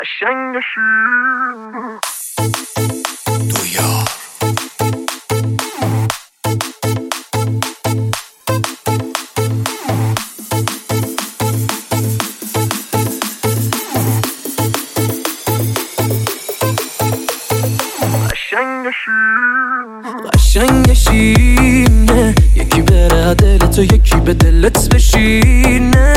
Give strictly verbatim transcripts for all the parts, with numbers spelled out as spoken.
قشنگ شینه یکی بره دلت و یکی به دلت بشینه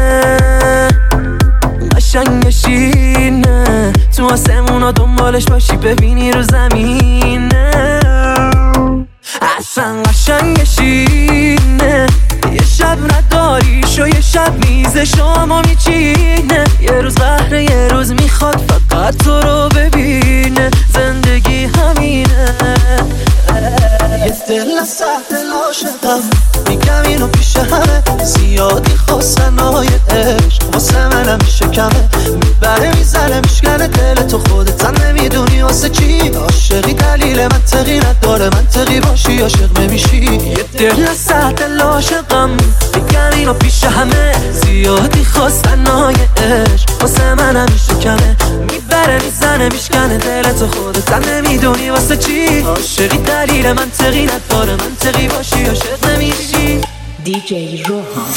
قشنگ شینه تو آسمونا دنبالش باشی ببینی رو زمینه اصلا قشنگ شینه یه شب نداریش و یه شب میز شما میچینه یه روز بهره یه روز میخواد فقط تو رو ببینه زندگی همینه یه دل سهل عاشقم میگم اینو پیش همه زیادی خواستن های عشق واسه منم میشه کمه میبره میزنه میشکنه دل تو خودت هم نمیدونی واسه چی عاشقی دلیل منطقی نداره منطقی باشی عاشق نمیشی یه دل سهل عاشقم میگم اینو پیش همه زیادی خواستن های عشق واسه منم میشه کمه میبره میزنه میشکنه دل تو خودت هم نمیدونی واسه چی عاشقی دلیل منطقی نداره منطقی باشی عاشق نمیشی دی جی روحان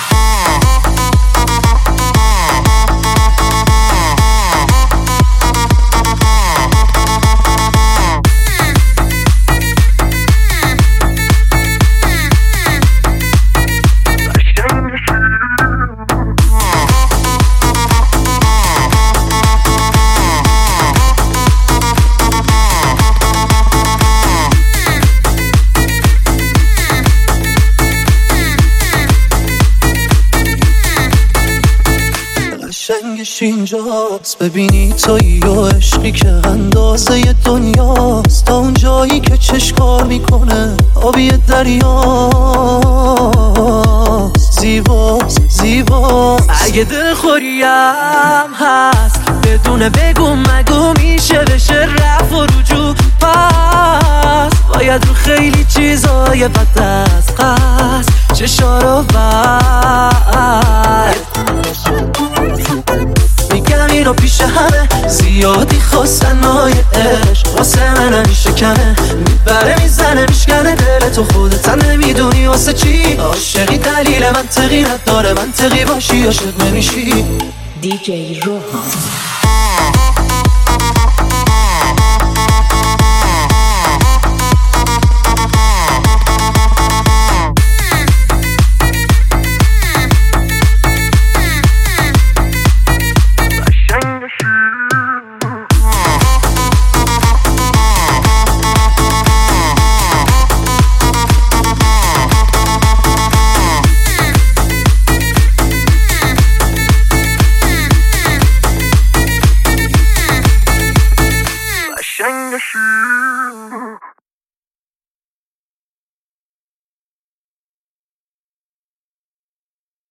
قشنگش اینجاست ببینی تویی و عشقی که اندازه دنیاست تا اون جایی که چشکار میکنه آبی دریاست زیباست زیباست اگه دلخوریم هست بدون بگو مگو میشه بشه رفت و رجوع پس باید رو خیلی چیزای بد از قصد چشا رو بد میگم اینو پیش همه زیادی خواستن های عشق واسه من میشه کمه میبره میزنه میشکنه دل تو خودت هم نمیدونی واسه چی عاشقی دلیل منطقی نداره منطقی باشی عاشق نمیشی دی جی روحان